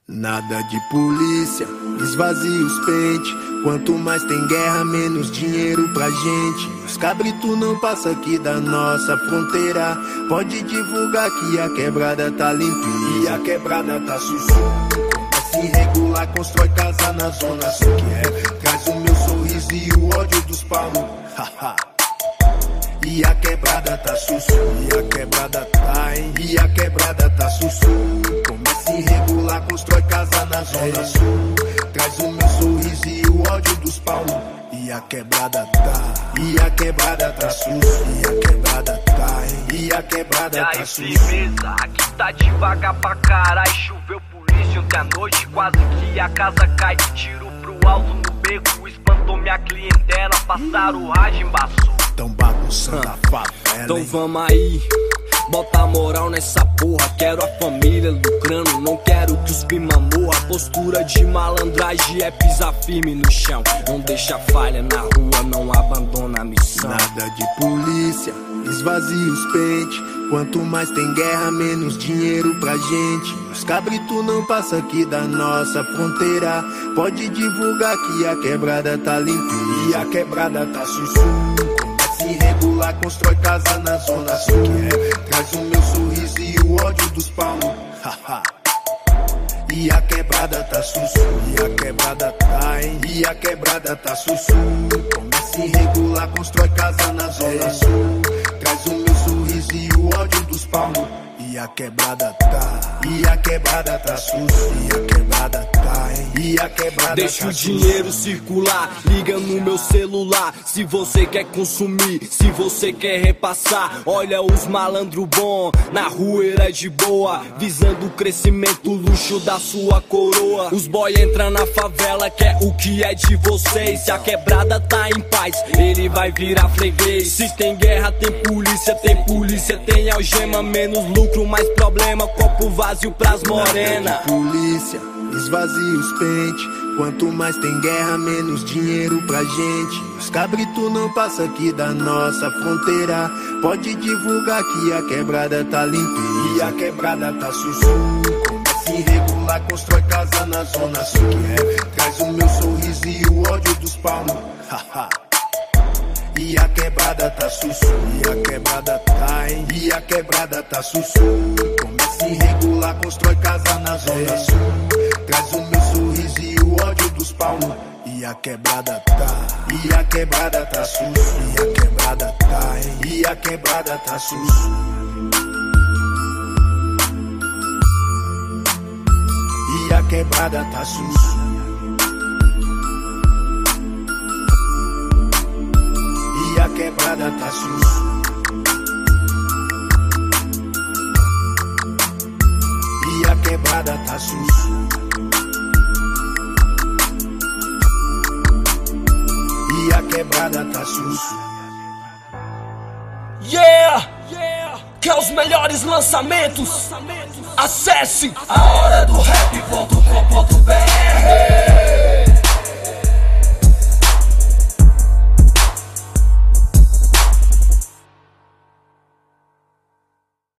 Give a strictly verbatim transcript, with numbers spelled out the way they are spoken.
Nada de polícia, esvazia os pente. Quanto mais tem guerra, menos dinheiro pra gente. Os cabritos não passam aqui da nossa fronteira. Pode divulgar que a quebrada tá limpinha. E a quebrada tá sussu. Começa irregular, constrói casa na zona sul. Que é, traz o meu sorriso e o ódio dos palmos. Haha. E a quebrada tá sussu. E a quebrada tá, hein? E a quebrada tá sussu. Começa irregular, constrói casa na zona sul. Traz o meu sorriso e o ódio dos palmos. E a quebrada tá. E a quebrada tá sussu. E a quebrada tá, hein? E a quebrada tá sussu. Firmeza, aqui tá devagar pra caralho. Choveu polícia ontem à noite, quase que a casa cai. Tiro pro alto no beco, espantou minha clientela. Passaram o rádio, embaçou. Tão bagunçando a favela. Então vamos aí, bota moral nessa porra. Quero a família lucrando, não quero que os pima morra. Postura de malandragem é pisar firme no chão. Não deixa falha na rua, não abandona a missão. Nada de polícia, esvazia os pente. Quanto mais tem guerra, menos dinheiro pra gente. Os cabritos não passam aqui da nossa fronteira. Pode divulgar que a quebrada tá limpinha. E a quebrada tá sussu. Irregular, constrói casa na zona sul. Que é, traz o meu sorriso e o ódio dos palmos. Haha. E a quebrada tá sussu. E a quebrada tá, hein? E a quebrada tá sussu. Começa irregular, constrói casa na zona sul. Traz o meu sorriso e o ódio dos palmos. E a quebrada tá. E a quebrada tá sussu. E a quebrada tá, hein? E a quebrada deixa tá o dinheiro circular, liga no meu celular. Se você quer consumir, se você quer repassar. Olha os malandro bom, na rua é de boa. Visando o crescimento, o luxo da sua coroa. Os boy entram na favela, quer o que é de vocês. Se a quebrada tá em paz, ele vai virar freguês. Se tem guerra, tem polícia, tem polícia, tem algema. Menos lucro, mais problema, copo vazio pras morena. Polícia, esvazia os pente. Quanto mais tem guerra, menos dinheiro pra gente. Os cabritos não passam aqui da nossa fronteira. Pode divulgar que a quebrada tá limpinha. E a quebrada tá sussu. Começa irregular, constrói casa na zona sul. Que é, traz o meu sorriso e o ódio dos palmos. Haha. E a quebrada tá sussu. E a quebrada tá, hein? E a quebrada tá sussu. Começa irregular, constrói casa na zona sul. Traz o meu sorriso e o ódio dos palmos. E a quebrada tá. E a quebrada tá sussu. E a quebrada tá, hein? E a quebrada tá sussu. E a quebrada tá sussu. E a quebrada tá sussu. E a quebrada tá sussu. E a quebrada tá sussu. Yeah! Quer os melhores lançamentos? Acesse a hora do rap ponto com.